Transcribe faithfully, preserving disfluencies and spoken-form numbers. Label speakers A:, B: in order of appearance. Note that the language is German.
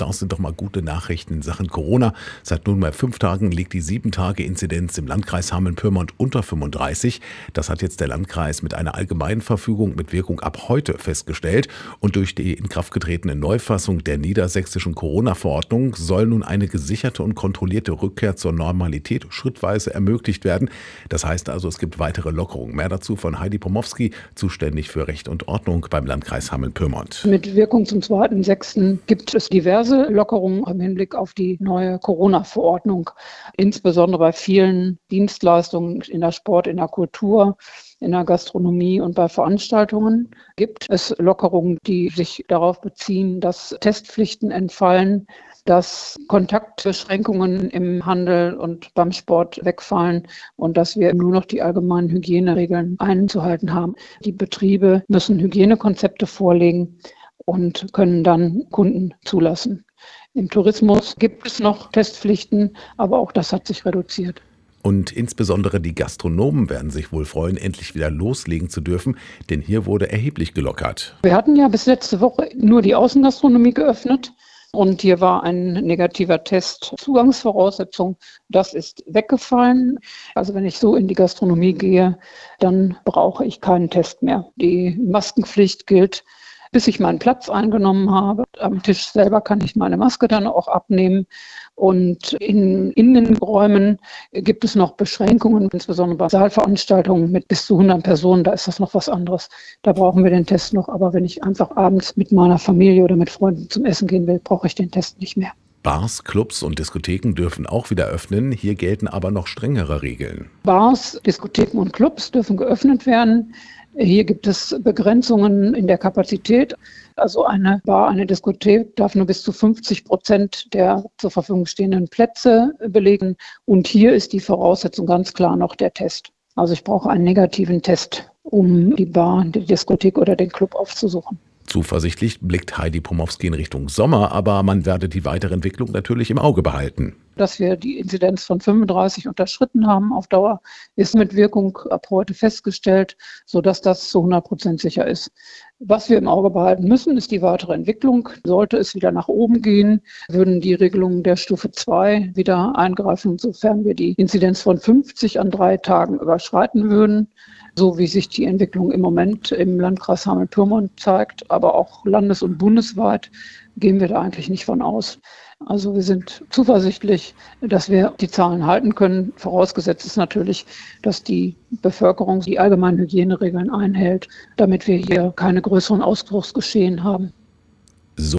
A: Das sind doch mal gute Nachrichten in Sachen Corona. Seit nunmehr fünf Tagen liegt die sieben-Tage-Inzidenz im Landkreis Hameln-Pyrmont unter fünfunddreißig. Das hat jetzt der Landkreis mit einer Allgemeinverfügung mit Wirkung ab heute festgestellt. Und durch die in Kraft getretene Neufassung der niedersächsischen Corona-Verordnung soll nun eine gesicherte und kontrollierte Rückkehr zur Normalität schrittweise ermöglicht werden. Das heißt also, es gibt weitere Lockerungen. Mehr dazu von Heidi Pomowski, zuständig für Recht und Ordnung beim Landkreis Hameln-Pyrmont.
B: Mit Wirkung zum zweiten sechsten gibt es diverse Lockerungen im Hinblick auf die neue Corona-Verordnung, insbesondere bei vielen Dienstleistungen in der Sport, in der Kultur, in der Gastronomie und bei Veranstaltungen gibt es Lockerungen, die sich darauf beziehen, dass Testpflichten entfallen, dass Kontaktbeschränkungen im Handel und beim Sport wegfallen und dass wir nur noch die allgemeinen Hygieneregeln einzuhalten haben. Die Betriebe müssen Hygienekonzepte vorlegen und können dann Kunden zulassen. Im Tourismus gibt es noch Testpflichten, aber auch das hat sich reduziert.
A: Und insbesondere die Gastronomen werden sich wohl freuen, endlich wieder loslegen zu dürfen, denn hier wurde erheblich gelockert.
B: Wir hatten ja bis letzte Woche nur die Außengastronomie geöffnet. Und hier war ein negativer Test Zugangsvoraussetzung. Das ist weggefallen. Also wenn ich so in die Gastronomie gehe, dann brauche ich keinen Test mehr. Die Maskenpflicht gilt, bis ich meinen Platz eingenommen habe. Am Tisch selber kann ich meine Maske dann auch abnehmen. Und in Innenräumen gibt es noch Beschränkungen, insbesondere bei Saalveranstaltungen mit bis zu hundert Personen. Da ist das noch was anderes. Da brauchen wir den Test noch. Aber wenn ich einfach abends mit meiner Familie oder mit Freunden zum Essen gehen will, brauche ich den Test nicht mehr.
A: Bars, Clubs und Diskotheken dürfen auch wieder öffnen. Hier gelten aber noch strengere Regeln.
B: Bars, Diskotheken und Clubs dürfen geöffnet werden. Hier gibt es Begrenzungen in der Kapazität. Also eine Bar, eine Diskothek darf nur bis zu fünfzig Prozent der zur Verfügung stehenden Plätze belegen. Und hier ist die Voraussetzung ganz klar noch der Test. Also ich brauche einen negativen Test, um die Bar, die Diskothek oder den Club aufzusuchen.
A: Zuversichtlich blickt Heidi Pomowski in Richtung Sommer, aber man werde die weitere Entwicklung natürlich im Auge behalten.
B: Dass wir die Inzidenz von fünfunddreißig unterschritten haben auf Dauer, ist mit Wirkung ab heute festgestellt, sodass das zu hundert Prozent sicher ist. Was wir im Auge behalten müssen, ist die weitere Entwicklung. Sollte es wieder nach oben gehen, würden die Regelungen der Stufe zwei wieder eingreifen, sofern wir die Inzidenz von fünfzig an drei Tagen überschreiten würden. So wie sich die Entwicklung im Moment im Landkreis Hameln-Pyrmont zeigt, aber auch landes- und bundesweit, gehen wir da eigentlich nicht von aus. Also wir sind zuversichtlich, dass wir die Zahlen halten können. Vorausgesetzt ist natürlich, dass die Bevölkerung die allgemeinen Hygieneregeln einhält, damit wir hier keine größeren Ausbruchsgeschehen haben.